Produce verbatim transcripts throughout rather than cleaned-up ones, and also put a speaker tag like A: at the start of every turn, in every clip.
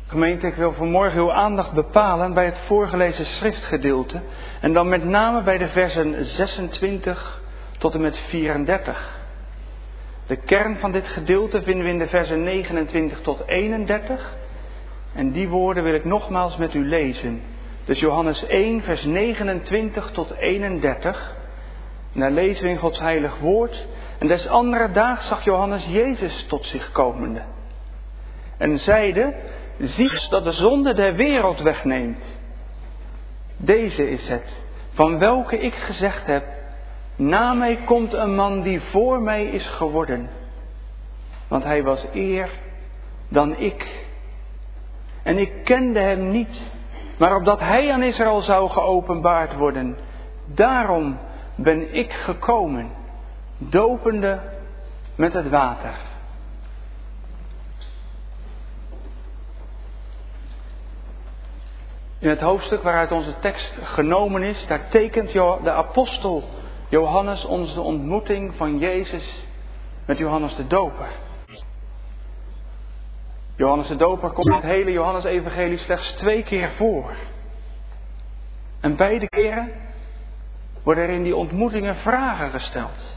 A: Gemeente, ik wil vanmorgen uw aandacht bepalen bij het voorgelezen schriftgedeelte. En dan met name bij de versen zesentwintig tot en met vierendertig. De kern van dit gedeelte vinden we in de versen negenentwintig tot eenendertig. En die woorden wil ik nogmaals met u lezen. Dus Johannes één, vers negenentwintig tot eenendertig. En daar lezen we in Gods heilig woord. En des andere daags zag Johannes Jezus tot zich komende. En zeide: zie dat de zonde der wereld wegneemt. Deze is het, van welke ik gezegd heb: na mij komt een man die voor mij is geworden. Want hij was eer dan ik. En ik kende hem niet, maar opdat hij aan Israël zou geopenbaard worden. Daarom ben ik gekomen, dopende met het water. In het hoofdstuk waaruit onze tekst genomen is, daar tekent de apostel Johannes ons de ontmoeting van Jezus met Johannes de Doper. Johannes de Doper komt in het hele Johannes-evangelie slechts twee keer voor. En beide keren worden er in die ontmoetingen vragen gesteld.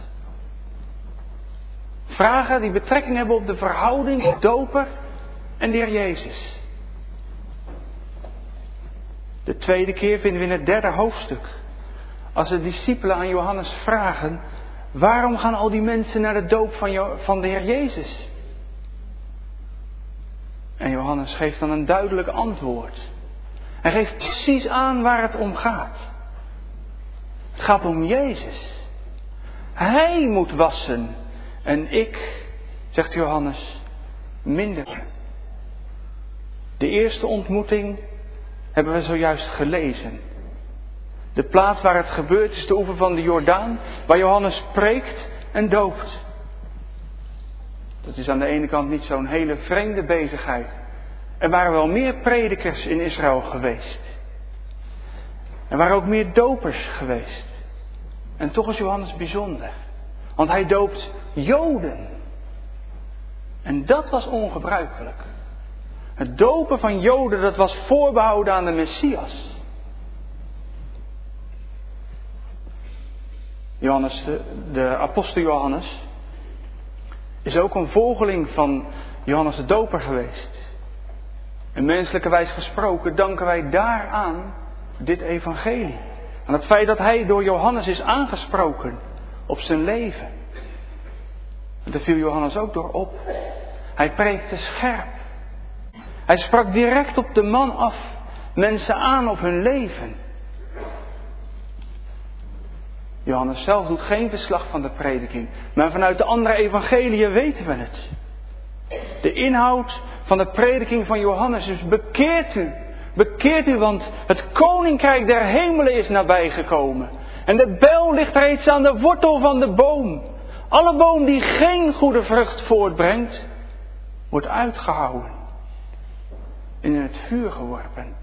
A: Vragen die betrekking hebben op de verhouding van de Doper en de Heer Jezus. De tweede keer vinden we in het derde hoofdstuk. Als de discipelen aan Johannes vragen: waarom gaan al die mensen naar de doop van, jo- van de Heer Jezus? En Johannes geeft dan een duidelijk antwoord. Hij geeft precies aan waar het om gaat. Het gaat om Jezus. Hij moet wassen. En ik, zegt Johannes, minder. De eerste ontmoeting hebben we zojuist gelezen. De plaats waar het gebeurt is de oever van de Jordaan, waar Johannes preekt en doopt. Dat is aan de ene kant niet zo'n hele vreemde bezigheid. Er waren wel meer predikers in Israël geweest. Er waren ook meer dopers geweest. En toch is Johannes bijzonder. Want hij doopt Joden. En dat was ongebruikelijk. Het dopen van Joden, dat was voorbehouden aan de Messias. Johannes, de, de apostel Johannes, is ook een volgeling van Johannes de Doper geweest. En menselijkerwijs gesproken danken wij daaraan dit evangelie. Aan het feit dat hij door Johannes is aangesproken op zijn leven. En daar viel Johannes ook door op. Hij preekte scherp. Hij sprak direct op de man af, mensen aan op hun leven. Johannes zelf doet geen verslag van de prediking, maar vanuit de andere evangeliën weten we het. De inhoud van de prediking van Johannes is: bekeert u, bekeert u, want het koninkrijk der hemelen is nabijgekomen. En de bijl ligt reeds aan de wortel van de boom. Alle boom die geen goede vrucht voortbrengt, wordt uitgehouwen en in het vuur geworpen.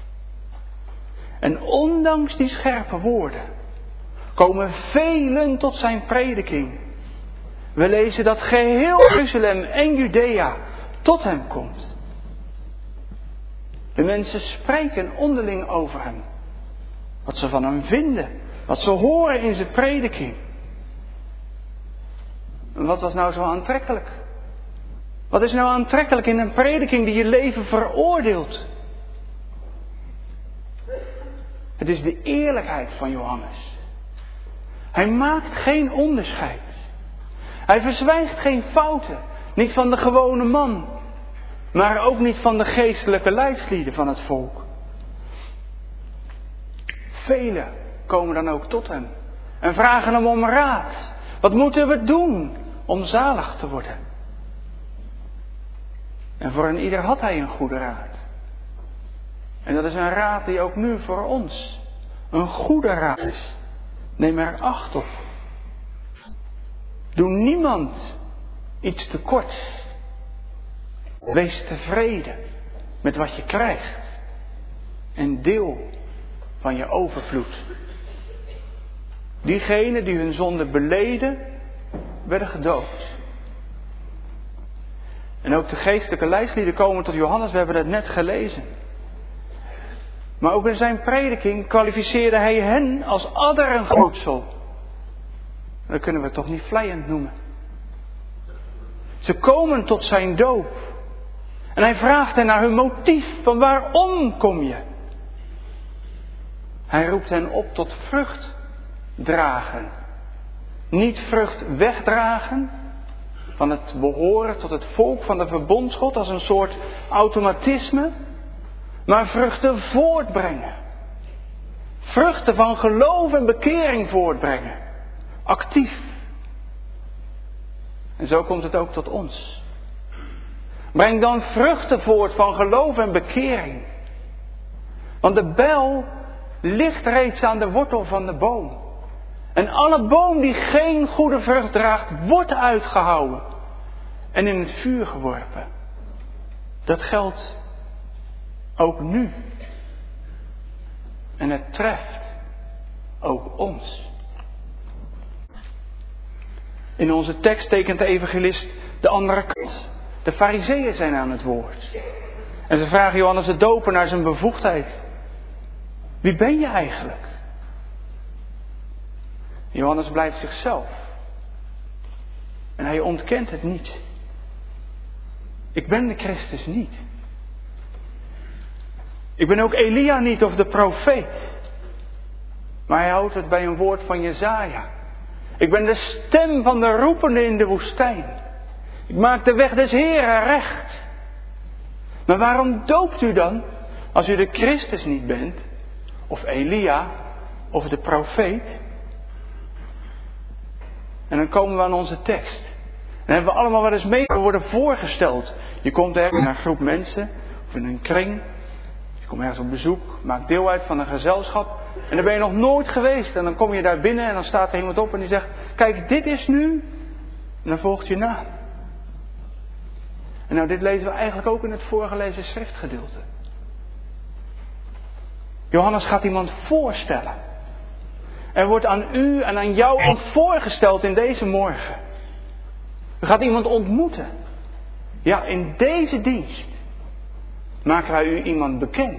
A: En ondanks die scherpe woorden komen velen tot zijn prediking. We lezen dat geheel Jeruzalem en Judea tot hem komt. De mensen spreken onderling over hem. Wat ze van hem vinden. Wat ze horen in zijn prediking. En wat was nou zo aantrekkelijk? Wat is nou aantrekkelijk in een prediking die je leven veroordeelt? Het is de eerlijkheid van Johannes. Hij maakt geen onderscheid. Hij verzwijgt geen fouten. Niet van de gewone man. Maar ook niet van de geestelijke leidslieden van het volk. Velen komen dan ook tot hem. En vragen hem om raad. Wat moeten we doen om zalig te worden? En voor een ieder had hij een goede raad. En dat is een raad die ook nu voor ons een goede raad is. Neem er acht op. Doe niemand iets tekort. Wees tevreden met wat je krijgt. En deel van je overvloed. Diegenen die hun zonde beleden, werden gedoopt. En ook de geestelijke lijstlieden komen tot Johannes, we hebben het net gelezen. Maar ook in zijn prediking kwalificeerde hij hen als adderen voedsel. Dat kunnen we toch niet vleiend noemen. Ze komen tot zijn doop. En hij vraagt hen naar hun motief, van waarom kom je? Hij roept hen op tot vrucht dragen. Niet vrucht wegdragen van het behoren tot het volk van de verbondsgod als een soort automatisme, maar vruchten voortbrengen. Vruchten van geloof en bekering voortbrengen. Actief. En zo komt het ook tot ons. Breng dan vruchten voort van geloof en bekering. Want de bijl ligt reeds aan de wortel van de boom. En alle boom die geen goede vrucht draagt, wordt uitgehouwen en in het vuur geworpen. Dat geldt ook nu. En het treft ook ons. In onze tekst tekent de evangelist de andere kant. De farizeeën zijn aan het woord. En ze vragen Johannes de Doper naar zijn bevoegdheid. Wie ben je eigenlijk? Johannes blijft zichzelf. En hij ontkent het niet. Ik ben de Christus niet. Ik ben ook Elia niet of de profeet. Maar hij houdt het bij een woord van Jesaja. Ik ben de stem van de roepende in de woestijn. Ik maak de weg des Heren recht. Maar waarom doopt u dan als u de Christus niet bent? Of Elia of de profeet? En dan komen we aan onze tekst. En dan hebben we allemaal wel eens mee worden voorgesteld. Je komt ergens naar een groep mensen of in een kring. Je komt ergens op bezoek, maakt deel uit van een gezelschap. En daar ben je nog nooit geweest. En dan kom je daar binnen en dan staat er iemand op en die zegt: kijk, dit is nu. En dan volgt je naam. En nou, dit lezen we eigenlijk ook in het voorgelezen schriftgedeelte. Johannes gaat iemand voorstellen. Er wordt aan u en aan jou iemand voorgesteld in deze morgen. U gaat iemand ontmoeten. Ja, in deze dienst maken wij u iemand bekend.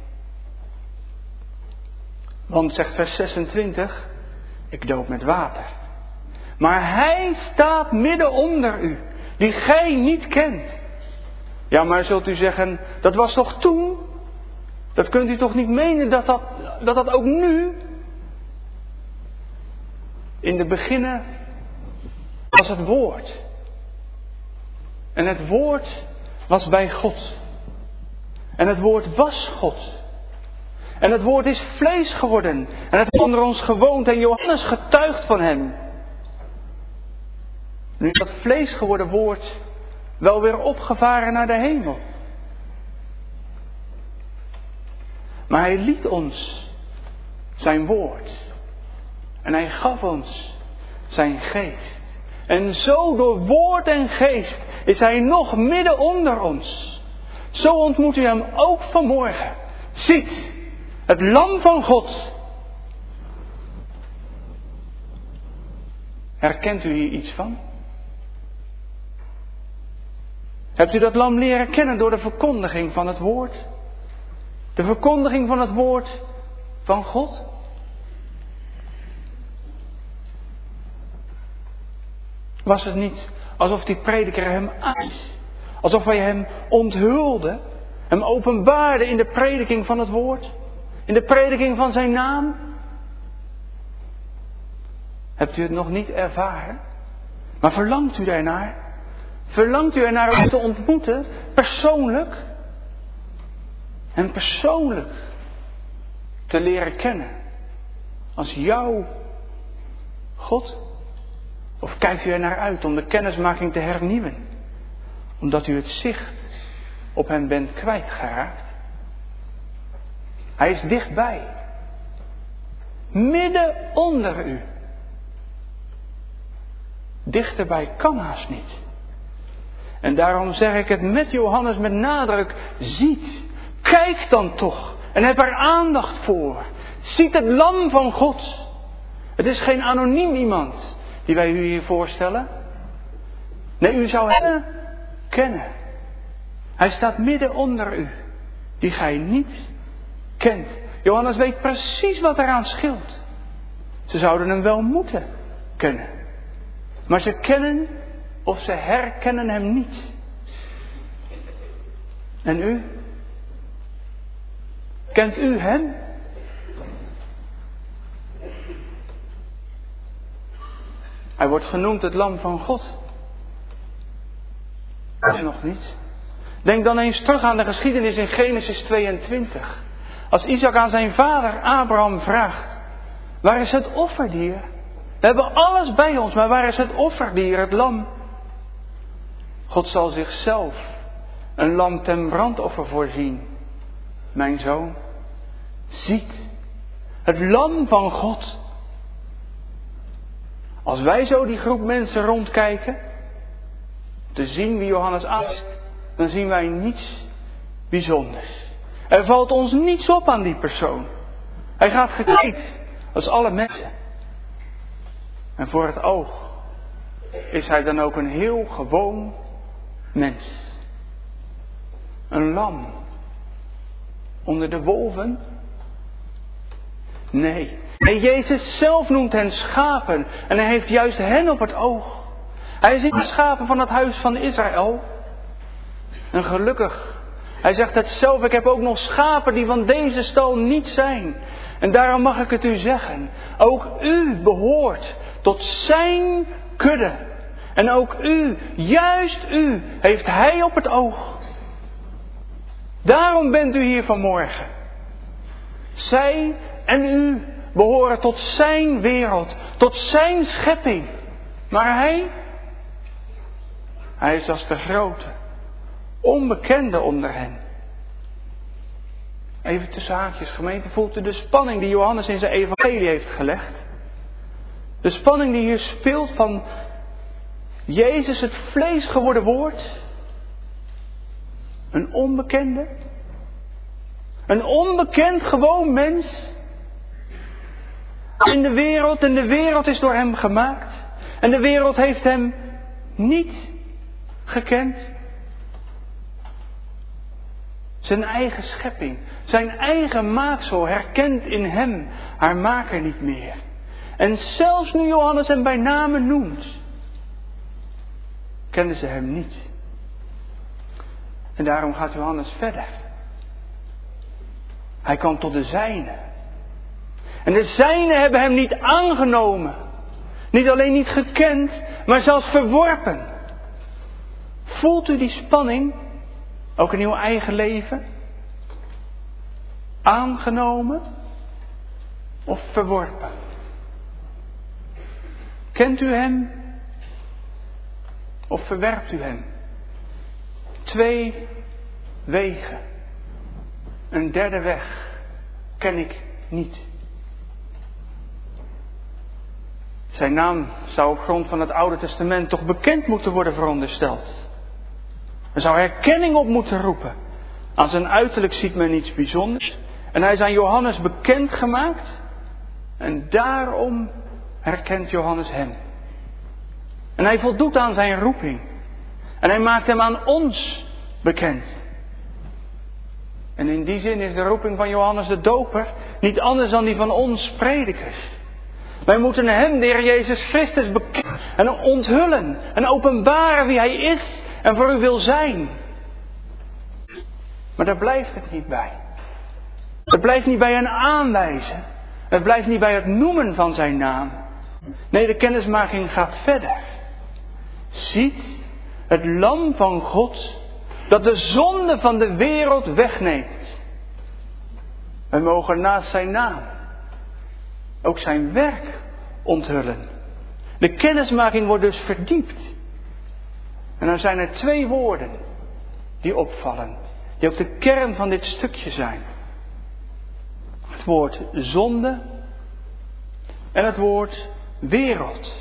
A: Want, zegt vers zesentwintig, ik doop met water. Maar hij staat midden onder u, die gij niet kent. Ja, maar zult u zeggen, dat was toch toen? Dat kunt u toch niet menen dat dat, dat, dat ook nu? In de beginnen was het woord. En het woord was bij God. En het woord was God. En het woord is vlees geworden. En het heeft onder ons gewoond. En Johannes getuigt van hem. Nu is dat vlees geworden woord wel weer opgevaren naar de hemel. Maar hij liet ons zijn woord. En hij gaf ons zijn geest. En zo door woord en geest is hij nog midden onder ons. Zo ontmoet u hem ook vanmorgen. Ziet, het lam van God. Herkent u hier iets van? Hebt u dat lam leren kennen door de verkondiging van het woord? De verkondiging van het woord van God? Was het niet alsof die prediker hem aans, alsof hij hem onthulde, hem openbaarde in de prediking van het woord? In de prediking van zijn naam? Hebt u het nog niet ervaren? Maar verlangt u daarnaar? Verlangt u ernaar om te ontmoeten, persoonlijk? En persoonlijk te leren kennen als jouw God? Of kijkt u er naar uit om de kennismaking te hernieuwen? Omdat u het zicht op hem bent kwijtgeraakt? Hij is dichtbij. Midden onder u. Dichterbij kan haast niet. En daarom zeg ik het met Johannes met nadruk. Ziet, kijk dan toch. En heb er aandacht voor. Ziet het lam van God. Het is geen anoniem iemand die wij u hier voorstellen. Nee, u zou hebben. kennen. Hij staat midden onder u, die gij niet kent. Johannes weet precies wat eraan scheelt. Ze zouden hem wel moeten kennen. Maar ze kennen of ze herkennen hem niet. En u? Kent u hem? Hij wordt genoemd het lam van God. Dat is nog niet. Denk dan eens terug aan de geschiedenis in Genesis tweeëntwintig. Als Isaac aan zijn vader Abraham vraagt: waar is het offerdier? We hebben alles bij ons, maar waar is het offerdier, het lam? God zal zichzelf een lam ten brandoffer voorzien. Mijn zoon, ziet, het lam van God. Als wij zo die groep mensen rondkijken, te zien wie Johannes aanspreekt, dan zien wij niets bijzonders. Er valt ons niets op aan die persoon. Hij gaat gekleed als alle mensen. En voor het oog is hij dan ook een heel gewoon mens. Een lam onder de wolven? Nee. En Jezus zelf noemt hen schapen. En hij heeft juist hen op het oog. Hij is niet de schapen van het huis van Israël. En gelukkig. Hij zegt het zelf. Ik heb ook nog schapen die van deze stal niet zijn. En daarom mag ik het u zeggen. Ook u behoort tot zijn kudde. En ook u, juist u, heeft hij op het oog. Daarom bent u hier vanmorgen. Zij en u behoren tot zijn wereld, tot zijn schepping. Maar hij, hij is als de grote, onbekende onder hen. Even tussen haakjes, gemeente, voelt u de spanning die Johannes in zijn evangelie heeft gelegd? De spanning die hier speelt van Jezus, het vlees geworden woord. Een onbekende. Een onbekend gewoon mens. In de wereld en de wereld is door hem gemaakt. En de wereld heeft hem niet gekend. Zijn eigen schepping, zijn eigen maaksel herkent in hem haar maker niet meer. En zelfs nu Johannes hem bij name noemt, kenden ze hem niet. En daarom gaat Johannes verder. Hij kwam tot de zijnen. En de zijnen hebben hem niet aangenomen. Niet alleen niet gekend, maar zelfs verworpen. Voelt u die spanning? Ook in uw eigen leven? Aangenomen of verworpen? Kent u hem of verwerpt u hem? Twee wegen. Een derde weg ken ik niet. Zijn naam zou op grond van het Oude Testament toch bekend moeten worden verondersteld. Er zou herkenning op moeten roepen. Aan zijn uiterlijk ziet men niets bijzonders. En hij is aan Johannes bekend gemaakt. En daarom herkent Johannes hem. En hij voldoet aan zijn roeping. En hij maakt hem aan ons bekend. En in die zin is de roeping van Johannes de Doper niet anders dan die van ons predikers. Wij moeten hem, de Heer Jezus Christus, bekennen en onthullen en openbaren wie hij is en voor u wil zijn. Maar daar blijft het niet bij. Het blijft niet bij een aanwijzen. Het blijft niet bij het noemen van zijn naam. Nee, de kennismaking gaat verder. Ziet het lam van God dat de zonde van de wereld wegneemt. We mogen naast zijn naam ook zijn werk onthullen. De kennismaking wordt dus verdiept. En dan zijn er twee woorden die opvallen. Die ook de kern van dit stukje zijn. Het woord zonde en het woord wereld.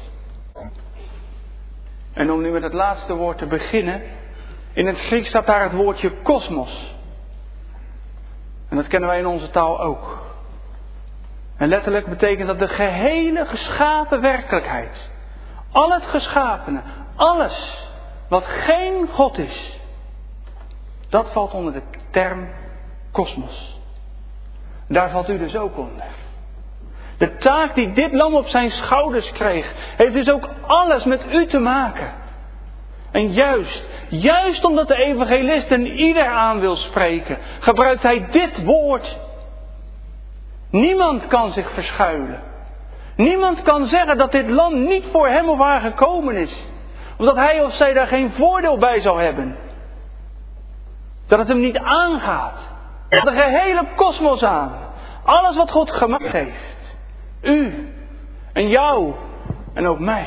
A: En om nu met het laatste woord te beginnen. In het Grieks staat daar het woordje kosmos. En dat kennen wij in onze taal ook. En letterlijk betekent dat de gehele geschapen werkelijkheid. Al het geschapene, alles wat geen God is, dat valt onder de term kosmos. Daar valt u dus ook onder. De taak die dit lam op zijn schouders kreeg, heeft dus ook alles met u te maken. En juist, juist omdat de evangelist en ieder aan wil spreken, gebruikt hij dit woord. Niemand kan zich verschuilen. Niemand kan zeggen dat dit lam niet voor hem of haar gekomen is. Of dat hij of zij daar geen voordeel bij zou hebben. Dat het hem niet aangaat. De gehele kosmos aan. Alles wat God gemaakt heeft. U en jou en ook mij.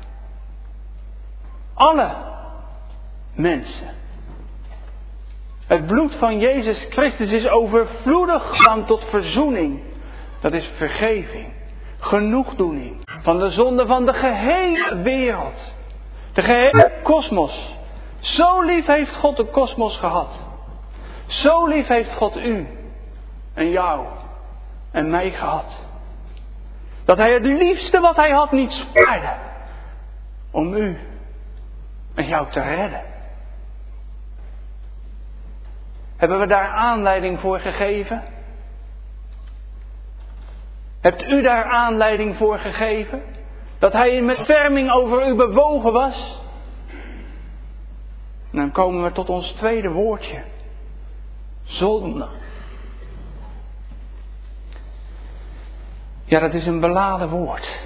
A: Alle mensen. Het bloed van Jezus Christus is overvloedig gegaan tot verzoening. Dat is vergeving. Genoegdoening. Van de zonde van de gehele wereld. De gehele kosmos. Zo lief heeft God de kosmos gehad. Zo lief heeft God u en jou en mij gehad. Dat hij het liefste wat hij had niet spaarde. Om u en jou te redden. Hebben we daar aanleiding voor gegeven? Hebt u daar aanleiding voor gegeven? Dat hij in ontferming over u bewogen was? En dan komen we tot ons tweede woordje. Zonde. Ja, dat is een beladen woord.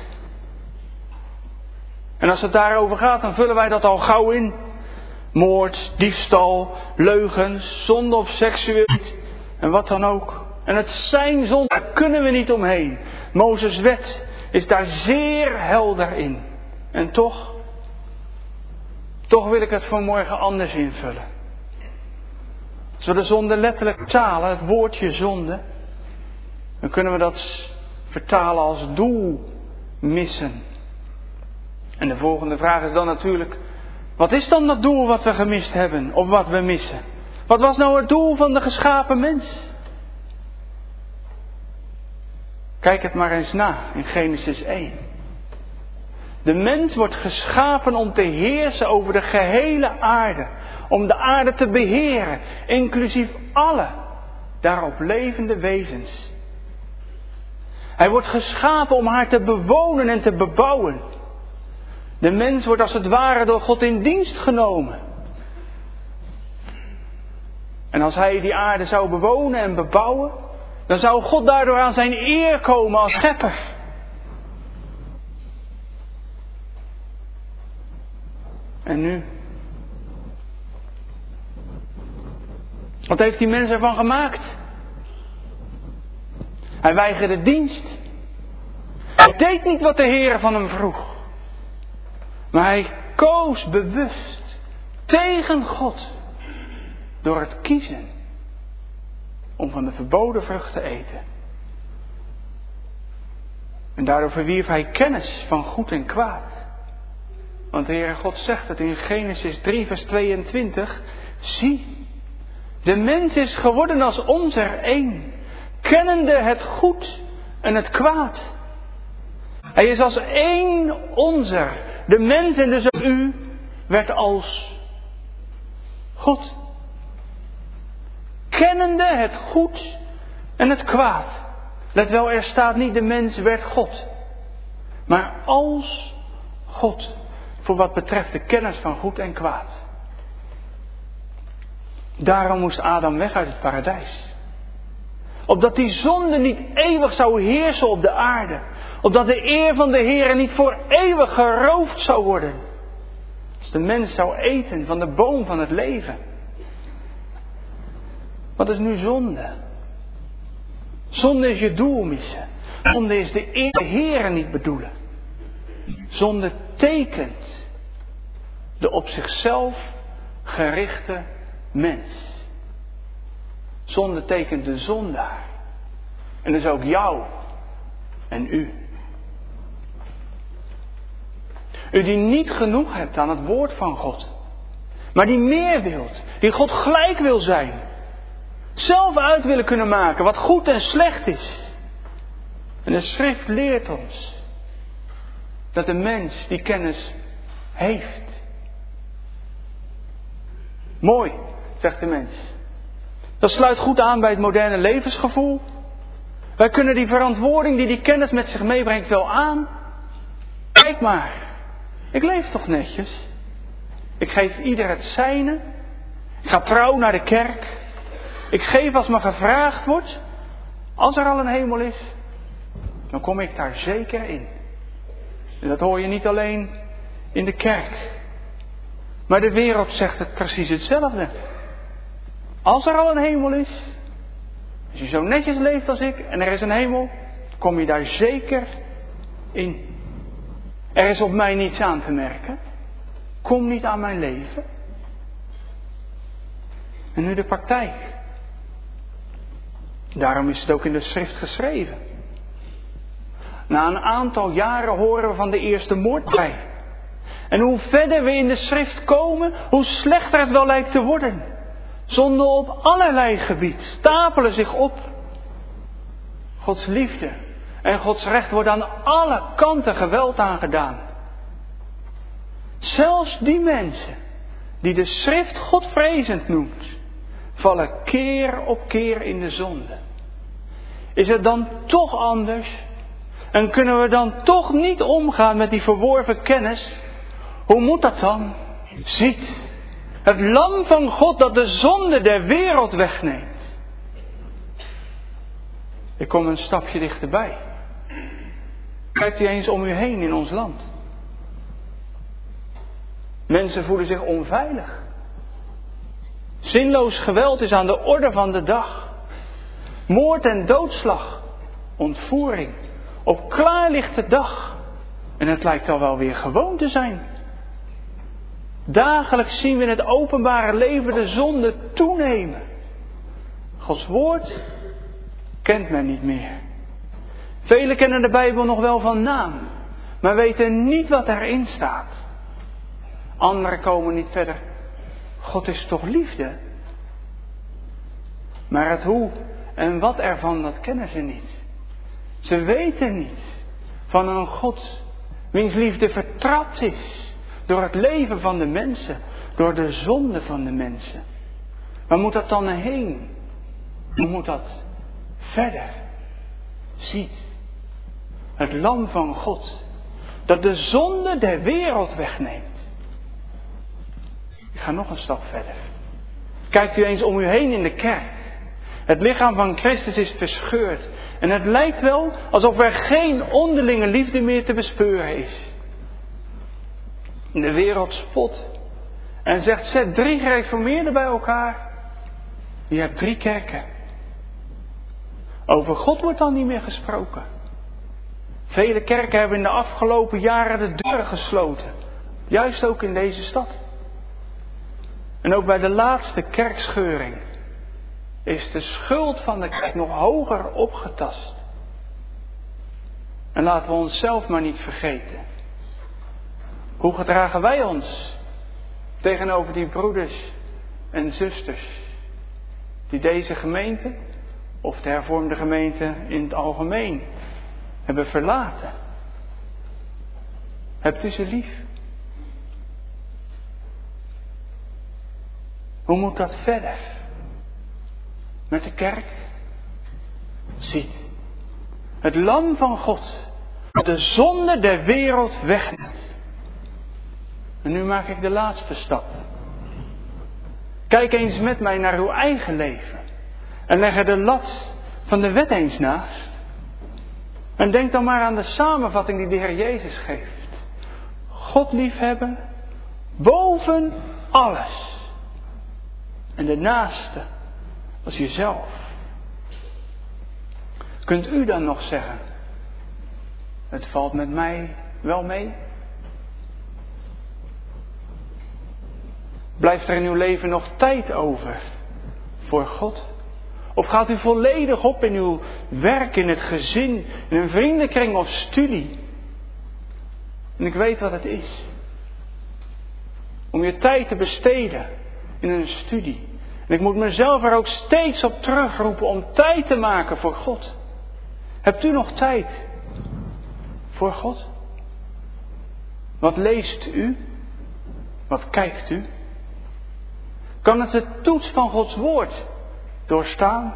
A: En als het daarover gaat, dan vullen wij dat al gauw in. Moord, diefstal, leugens, zonde of seksueel en wat dan ook. En het zijn zonde, daar kunnen we niet omheen. Mozes' wet is daar zeer helder in. En toch, toch wil ik het vanmorgen anders invullen. Als we de zonde letterlijk vertalen, het woordje zonde, dan kunnen we dat vertalen als doel missen. En de volgende vraag is dan natuurlijk, wat is dan dat doel wat we gemist hebben of wat we missen? Wat was nou het doel van de geschapen mens? Kijk het maar eens na in Genesis één. De mens wordt geschapen om te heersen over de gehele aarde. Om de aarde te beheren, inclusief alle daarop levende wezens. Hij wordt geschapen om haar te bewonen en te bebouwen. De mens wordt als het ware door God in dienst genomen. En als hij die aarde zou bewonen en bebouwen, dan zou God daardoor aan zijn eer komen als schepper. En nu? Wat heeft die mens ervan gemaakt? Hij weigerde dienst. Hij deed niet wat de Heer van hem vroeg. Maar hij koos bewust tegen God door het kiezen om van de verboden vrucht te eten. En daardoor verwierf hij kennis van goed en kwaad. Want de Heere God zegt het in Genesis drie vers tweeëntwintig. Zie, de mens is geworden als ons er één, kennende het goed en het kwaad. Hij is als één onzer. De mens en dus ook u werd als God. Kennende het goed en het kwaad. Let wel, er staat niet de mens werd God. Maar als God. Voor wat betreft de kennis van goed en kwaad. Daarom moest Adam weg uit het paradijs. Opdat die zonde niet eeuwig zou heersen op de aarde. Opdat de eer van de Heer niet voor eeuwig geroofd zou worden. Als de mens zou eten van de boom van het leven. Wat is nu zonde? Zonde is je doel missen. Zonde is de eer van de Heer niet bedoelen. Zonde tekent de op zichzelf gerichte mens. Zonde tekent de zondaar. En dus ook jou en u. U die niet genoeg hebt aan het woord van God. Maar die meer wilt. Die God gelijk wil zijn. Zelf uit willen kunnen maken wat goed en slecht is. En de schrift leert ons dat de mens die kennis heeft, Mooi, zegt de mens. Dat sluit goed aan bij het moderne levensgevoel. Wij kunnen die verantwoording die die kennis met zich meebrengt wel aan. Kijk maar, ik leef toch netjes. Ik geef ieder het zijne. Ik ga trouw naar de kerk. Ik geef als me gevraagd wordt. Als er al een hemel is, dan kom ik daar zeker in. En dat hoor je niet alleen in de kerk. Maar de wereld zegt het precies hetzelfde. Als er al een hemel is, als je zo netjes leeft als ik en er is een hemel, kom je daar zeker in. Er is op mij niets aan te merken. Kom niet aan mijn leven. En nu de praktijk. Daarom is het ook in de schrift geschreven. Na een aantal jaren horen we van de eerste moordpartij. En hoe verder we in de schrift komen, hoe slechter het wel lijkt te worden. Zonden op allerlei gebied stapelen zich op. Gods liefde en Gods recht wordt aan alle kanten geweld aangedaan. Zelfs die mensen die de schrift godvrezend noemt, vallen keer op keer in de zonde. Is het dan toch anders? En kunnen we dan toch niet omgaan met die verworven kennis? Hoe moet dat dan? Ziet, het lam van God dat de zonde der wereld wegneemt. Ik kom een stapje dichterbij. Kijkt u eens om u heen in ons land. Mensen voelen zich onveilig. Zinloos geweld is aan de orde van de dag. Moord en doodslag. Ontvoering. Op klaarlichte dag. En het lijkt al wel weer gewoon te zijn. Dagelijks zien we in het openbare leven de zonde toenemen. Gods woord kent men niet meer. Velen kennen de Bijbel nog wel van naam, maar weten niet wat erin staat. Anderen komen niet verder. God is toch liefde? Maar het hoe en wat ervan, dat kennen ze niet. Ze weten niet van een God wiens liefde vertrapt is door het leven van de mensen, door de zonde van de mensen. Waar moet dat dan heen? Hoe moet dat verder? Ziet, het lam van God, dat de zonde der wereld wegneemt. Ik ga nog een stap verder. Kijkt u eens om u heen in de kerk. Het lichaam van Christus is verscheurd. En het lijkt wel alsof er geen onderlinge liefde meer te bespeuren is. De wereld spot. En zegt, zet drie gereformeerden bij elkaar. Je hebt drie kerken. Over God wordt dan niet meer gesproken. Vele kerken hebben in de afgelopen jaren de deuren gesloten. Juist ook in deze stad. En ook bij de laatste kerkscheuring is de schuld van de kerk nog hoger opgetast. En laten we onszelf maar niet vergeten. Hoe gedragen wij ons tegenover die broeders en zusters die deze gemeente of de hervormde gemeente in het algemeen hebben verlaten? Hebt u ze lief? Hoe moet dat verder? Met de kerk? Ziet, het lam van God, dat de zonde der wereld wegneemt. En nu maak ik de laatste stap. Kijk eens met mij naar uw eigen leven. En leg er de lat van de wet eens naast. En denk dan maar aan de samenvatting die de Heer Jezus geeft. God liefhebben boven alles. En de naaste als jezelf. Kunt u dan nog zeggen, het valt met mij wel mee? Blijft er in uw leven nog tijd over voor God? Of gaat u volledig op in uw werk, in het gezin, in een vriendenkring of studie? En ik weet wat het is. Om je tijd te besteden in een studie. En ik moet mezelf er ook steeds op terugroepen om tijd te maken voor God. Hebt u nog tijd voor God? Wat leest u? Wat kijkt u? Kan het de toets van Gods woord doorstaan?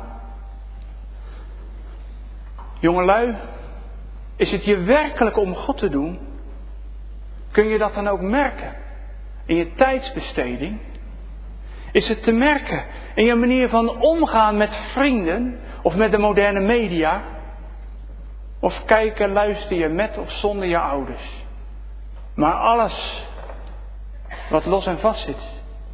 A: Jongelui, is het je werkelijk om God te doen? Kun je dat dan ook merken in je tijdsbesteding? Is het te merken in je manier van omgaan met vrienden of met de moderne media? Of kijken, luister je met of zonder je ouders? Maar alles wat los en vast zit.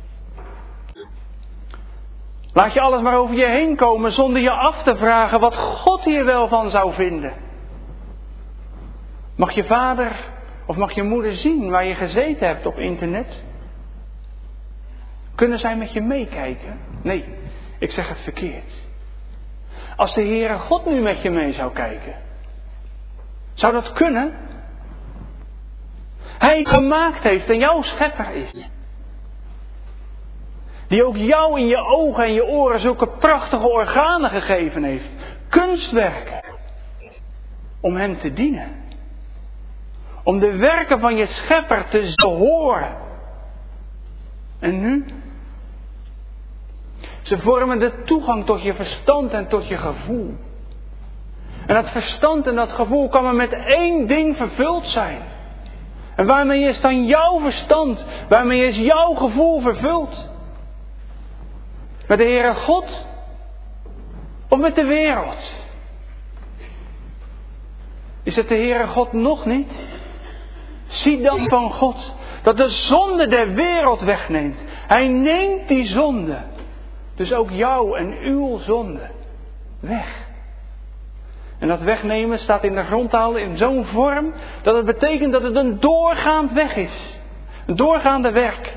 A: Laat je alles maar over je heen komen zonder je af te vragen wat God hier wel van zou vinden. Mag je vader of mag je moeder zien waar je gezeten hebt op internet? Kunnen zij met je meekijken? Nee, ik zeg het verkeerd. Als de Heere God nu met je mee zou kijken, zou dat kunnen? Hij gemaakt heeft en jouw schepper is. Die ook jou in je ogen en je oren zulke prachtige organen gegeven heeft. Kunstwerken. Om hem te dienen. Om de werken van je schepper te horen. En nu? Ze vormen de toegang tot je verstand en tot je gevoel. En dat verstand en dat gevoel kan maar met één ding vervuld zijn. En waarmee is dan jouw verstand, waarmee is jouw gevoel vervuld? Met de Heere God? Of met de wereld? Is het de Heere God nog niet? Zie dan van God dat de zonde der wereld wegneemt. Hij neemt die zonde, dus ook jouw en uw zonde, weg. En dat wegnemen staat in de grondtaal in zo'n vorm dat het betekent dat het een doorgaand weg is. Een doorgaande werk.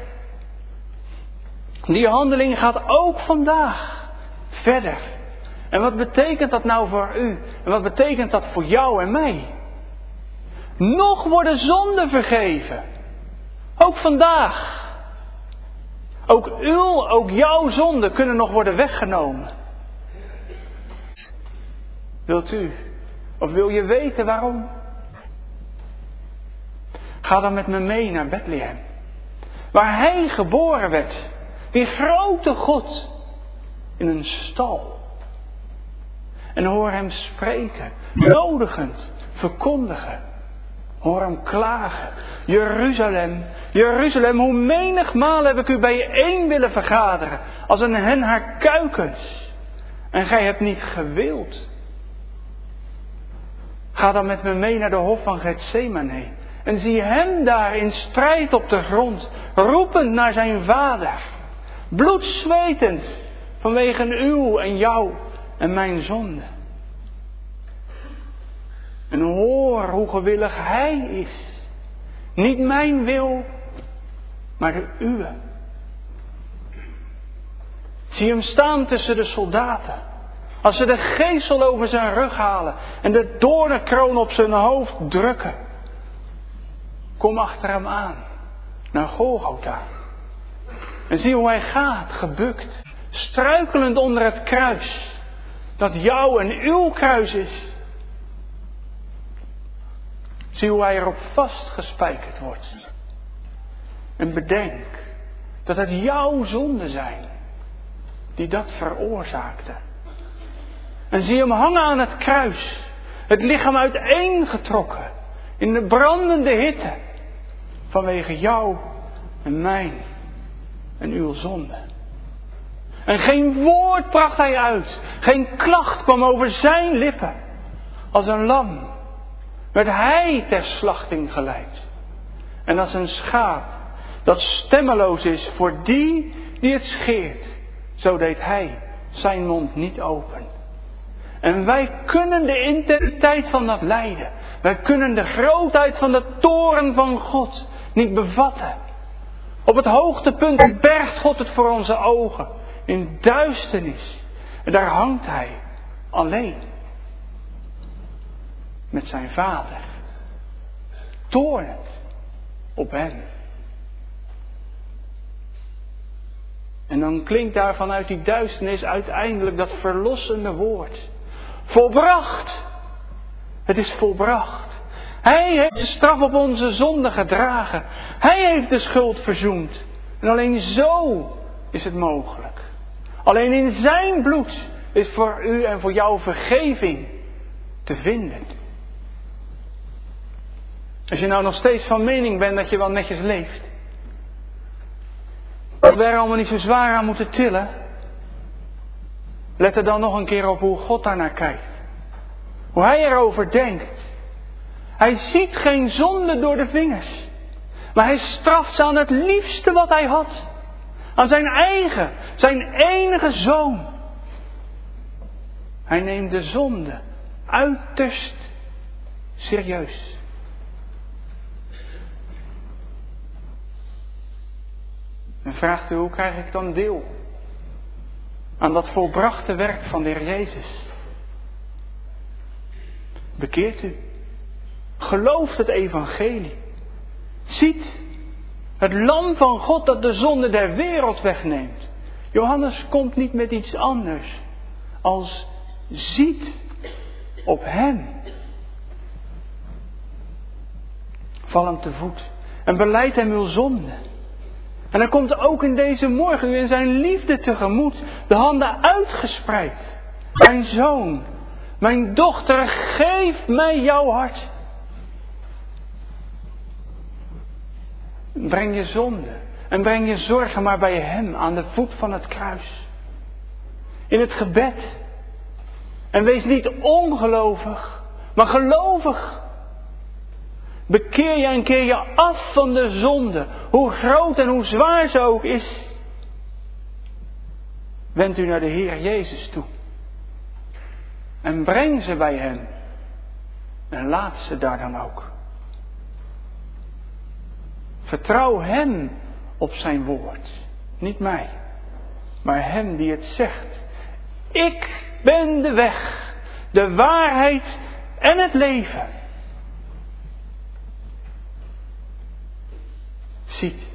A: Die handeling gaat ook vandaag verder. En wat betekent dat nou voor u? En wat betekent dat voor jou en mij? Nog worden zonden vergeven. Ook vandaag. Ook uw, ook jouw zonden kunnen nog worden weggenomen. Wilt u? Of wil je weten waarom? Ga dan met me mee naar Bethlehem. Waar hij geboren werd. Die grote God. In een stal. En hoor hem spreken. Nodigend. Verkondigen. Hoor hem klagen. Jeruzalem. Jeruzalem. Hoe menigmaal heb ik u bijeen willen vergaderen. Als een hen haar kuikens. En gij hebt niet gewild. Ga dan met me mee naar de hof van Getsemane. En zie hem daar in strijd op de grond. Roepend naar zijn vader. Bloedzwetend. Vanwege uw en jou en mijn zonde. En hoor hoe gewillig hij is. Niet mijn wil, maar de uwe. Zie hem staan tussen de soldaten. Als ze de geesel over zijn rug halen en de doornenkroon op zijn hoofd drukken. Kom achter hem aan, naar Golgotha. En zie hoe hij gaat, gebukt, struikelend onder het kruis. Dat jouw en uw kruis is. Zie hoe hij erop vastgespijkerd wordt. En bedenk dat het jouw zonden zijn die dat veroorzaakten. En zie hem hangen aan het kruis. Het lichaam uiteengetrokken. In de brandende hitte. Vanwege jou en mijn en uw zonde. En geen woord bracht hij uit. Geen klacht kwam over zijn lippen. Als een lam werd hij ter slachting geleid. En als een schaap dat stemmeloos is voor die die het scheert. Zo deed hij zijn mond niet open. En wij kunnen de intensiteit van dat lijden. Wij kunnen de grootheid van de toorn van God niet bevatten. Op het hoogtepunt bergt God het voor onze ogen. In duisternis. En daar hangt hij alleen. Met zijn vader. Toornend op hen. En dan klinkt daar vanuit die duisternis uiteindelijk dat verlossende woord. Volbracht. Het is volbracht. Hij heeft de straf op onze zonde gedragen. Hij heeft de schuld verzoend. En alleen zo is het mogelijk. Alleen in zijn bloed is voor u en voor jou vergeving te vinden. Als je nou nog steeds van mening bent dat je wel netjes leeft, dat we er allemaal niet zo zwaar aan moeten tillen, let er dan nog een keer op hoe God daarnaar kijkt. Hoe hij erover denkt. Hij ziet geen zonde door de vingers. Maar hij straft ze aan het liefste wat hij had. Aan zijn eigen, zijn enige zoon. Hij neemt de zonde uiterst serieus. En vraagt u, hoe krijg ik dan deel aan dat volbrachte werk van de Heer Jezus? Bekeert u. Gelooft het evangelie. Ziet het lam van God dat de zonde der wereld wegneemt. Johannes komt niet met iets anders als ziet op hem. Val hem te voet en belijdt hem uw zonde. En dan komt ook in deze morgen u in zijn liefde tegemoet, de handen uitgespreid. Mijn zoon, mijn dochter, geef mij jouw hart. Breng je zonde en breng je zorgen maar bij hem aan de voet van het kruis. In het gebed. En wees niet ongelovig, maar gelovig. Bekeer je en keer je af van de zonde, hoe groot en hoe zwaar ze ook is. Wend u naar de Heer Jezus toe. En breng ze bij hem. En laat ze daar dan ook. Vertrouw hem op zijn woord. Niet mij, maar hem die het zegt. Ik ben de weg, de waarheid en het leven. Ziet.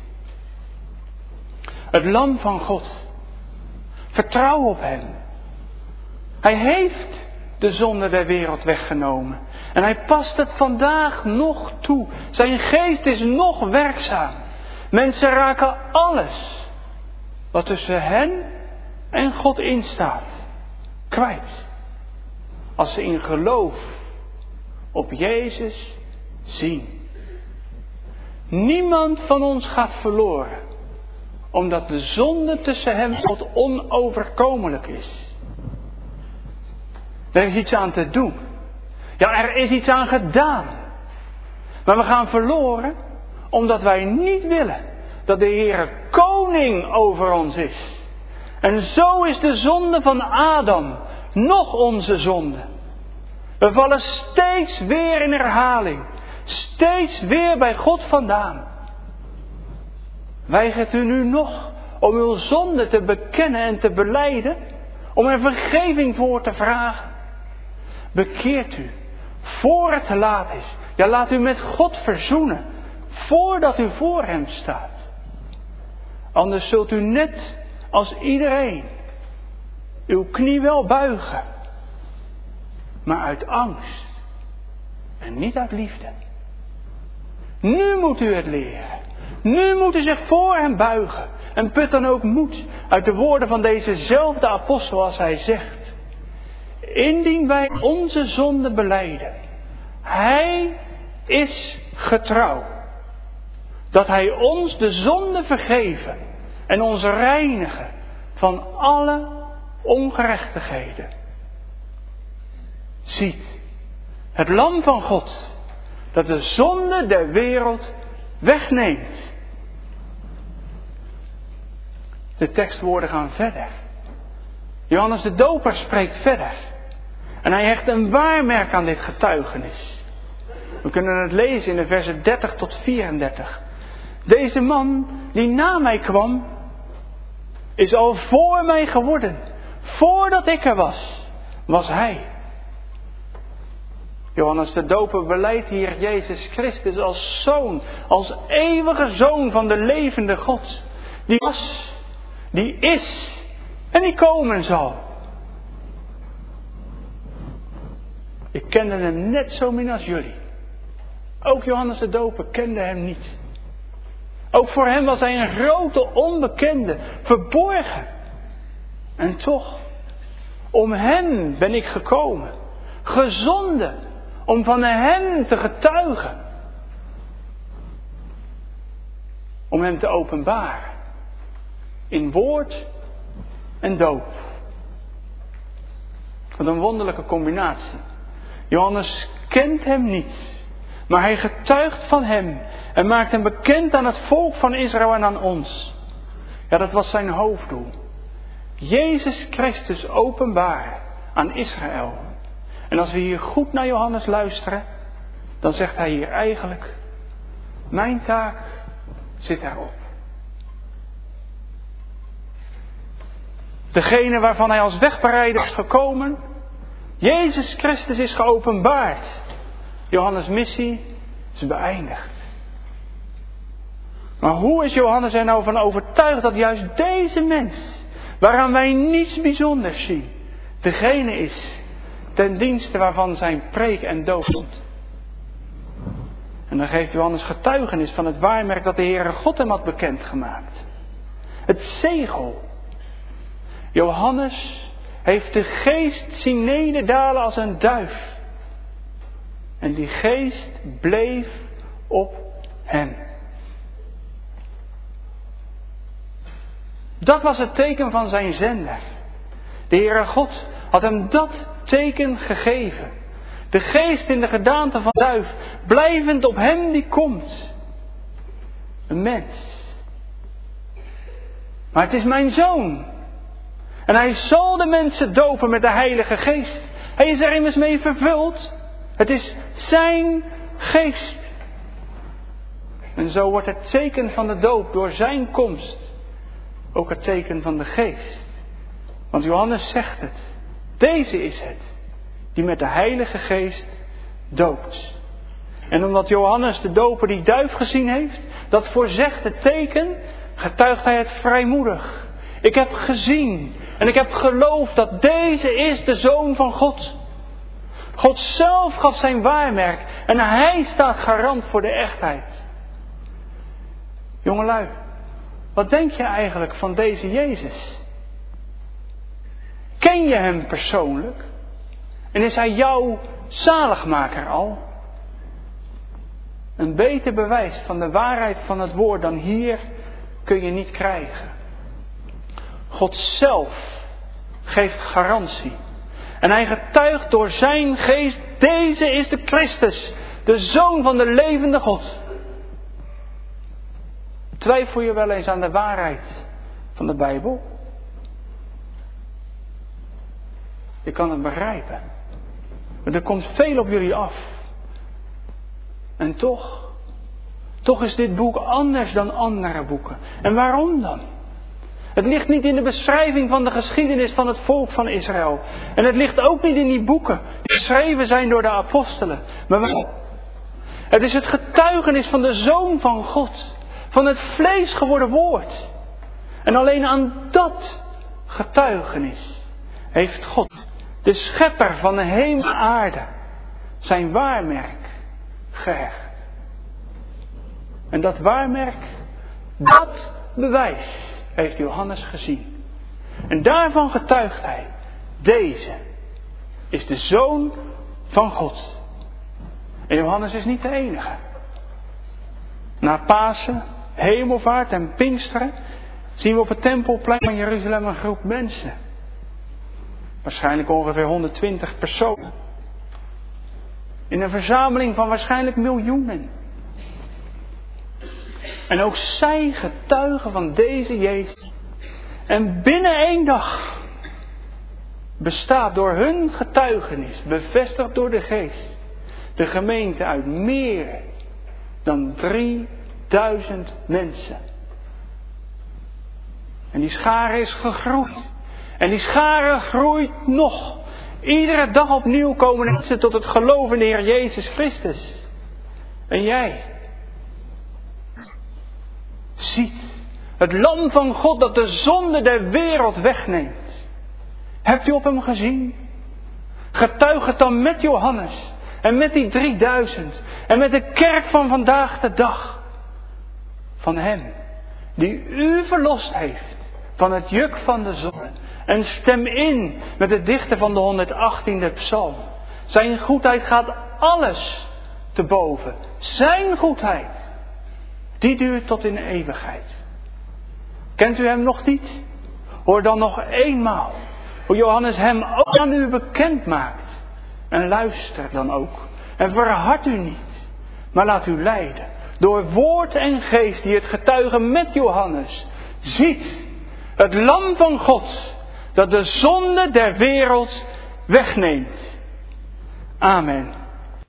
A: Het lam van God. Vertrouw op hem. Hij heeft de zonde der wereld weggenomen. En hij past het vandaag nog toe. Zijn geest is nog werkzaam. Mensen raken alles wat tussen hen en God instaat kwijt. Als ze in geloof op Jezus zien. Niemand van ons gaat verloren. Omdat de zonde tussen hem en God onoverkomelijk is. Er is iets aan te doen. Ja, er is iets aan gedaan. Maar we gaan verloren omdat wij niet willen dat de Heere koning over ons is. En zo is de zonde van Adam nog onze zonde. We vallen steeds weer in herhaling. Steeds weer bij God vandaan. Weigert u nu nog om uw zonde te bekennen en te belijden? Om er vergeving voor te vragen? Bekeert u voor het te laat is. Ja, laat u met God verzoenen voordat u voor hem staat. Anders zult u net als iedereen uw knie wel buigen. Maar uit angst en niet uit liefde. Nu moet u het leren. Nu moet u zich voor hem buigen. En put dan ook moed uit de woorden van dezezelfde apostel als hij zegt. Indien wij onze zonde belijden. Hij is getrouw. Dat hij ons de zonde vergeven. En ons reinigen van alle ongerechtigheden. Ziet. Het lam van God. Dat de zonde der wereld wegneemt. De tekstwoorden gaan verder. Johannes de Doper spreekt verder. En hij hecht een waarmerk aan dit getuigenis. We kunnen het lezen in de versen dertig tot vierendertig. Deze man die na mij kwam, is al voor mij geworden. Voordat ik er was, was hij. Johannes de Doper belijdt hier Jezus Christus als zoon, als eeuwige zoon van de levende God. Die was, die is en die komen zal. Ik kende hem net zo min als jullie. Ook Johannes de Doper kende hem niet. Ook voor hem was hij een grote onbekende, verborgen. En toch, om hem ben ik gekomen. Gezonden, om van hem te getuigen. Om hem te openbaren. In woord en doop. Wat een wonderlijke combinatie. Johannes kent hem niet, maar hij getuigt van hem en maakt hem bekend aan het volk van Israël en aan ons. Ja, dat was zijn hoofddoel. Jezus Christus openbaren aan Israël. En als we hier goed naar Johannes luisteren, dan zegt hij hier eigenlijk, mijn taak zit daarop. Degene waarvan hij als wegbereider is gekomen, Jezus Christus is geopenbaard. Johannes' missie is beëindigd. Maar hoe is Johannes er nou van overtuigd dat juist deze mens, waaraan wij niets bijzonders zien, degene is ten dienste waarvan zijn preek en doop komt? En dan geeft Johannes getuigenis van het waarmerk dat de Heere God hem had bekendgemaakt. Het zegel. Johannes heeft de geest zien nederdalen als een duif. En die geest bleef op hem. Dat was het teken van zijn zender. De Heere God had hem dat teken gegeven. De geest in de gedaante van duif, blijvend op hem die komt. Een mens. Maar het is mijn zoon. En hij zal de mensen dopen met de Heilige Geest. Hij is er immers mee vervuld. Het is zijn geest. En zo wordt het teken van de doop door zijn komst ook het teken van de geest. Want Johannes zegt het. Deze is het die met de Heilige Geest doopt. En omdat Johannes de doper die duif gezien heeft, dat voorzegt het teken, getuigt hij het vrijmoedig. Ik heb gezien en ik heb geloofd dat deze is de Zoon van God. God zelf gaf zijn waarmerk en hij staat garant voor de echtheid. Jongelui, wat denk je eigenlijk van deze Jezus? Ken je hem persoonlijk? En is hij jouw zaligmaker al? Een beter bewijs van de waarheid van het woord dan hier kun je niet krijgen. God zelf geeft garantie. En hij getuigt door zijn geest, deze is de Christus, de Zoon van de levende God. Twijfel je wel eens aan de waarheid van de Bijbel? Je kan het begrijpen. Maar er komt veel op jullie af. En toch, toch is dit boek anders dan andere boeken. En waarom dan? Het ligt niet in de beschrijving van de geschiedenis van het volk van Israël. En het ligt ook niet in die boeken die geschreven zijn door de apostelen. Maar wel, het is het getuigenis van de Zoon van God. Van het vlees geworden woord. En alleen aan dat getuigenis heeft God, de schepper van de hemel en aarde, zijn waarmerk gehecht. En dat waarmerk, dat bewijs heeft Johannes gezien. En daarvan getuigt hij, deze is de Zoon van God. En Johannes is niet de enige. Na Pasen, Hemelvaart en Pinksteren zien we op het Tempelplein van Jeruzalem een groep mensen. Waarschijnlijk ongeveer honderdtwintig personen. In een verzameling van waarschijnlijk miljoenen. En ook zij getuigen van deze Jezus. En binnen één dag bestaat door hun getuigenis, bevestigd door de Geest, de gemeente uit meer dan drieduizend mensen. En die schare is gegroeid. En die schare groeit nog. Iedere dag opnieuw komen mensen tot het geloof in de Heer Jezus Christus. En jij ziet het lam van God dat de zonde der wereld wegneemt. Hebt u op hem gezien? Getuig het dan met Johannes. En met die drieduizend. En met de kerk van vandaag de dag. van Hem, die u verlost heeft van het juk van de zonde. En stem in met het dichten van de honderdachttiende psalm. Zijn goedheid gaat alles te boven. Zijn goedheid, die duurt tot in eeuwigheid. Kent u Hem nog niet? Hoor dan nog eenmaal hoe Johannes Hem ook aan u bekend maakt. En luister dan ook. En verhard u niet, maar laat u leiden door woord en geest die het getuigen met Johannes. Ziet, het lam van God dat de zonde der wereld wegneemt. Amen.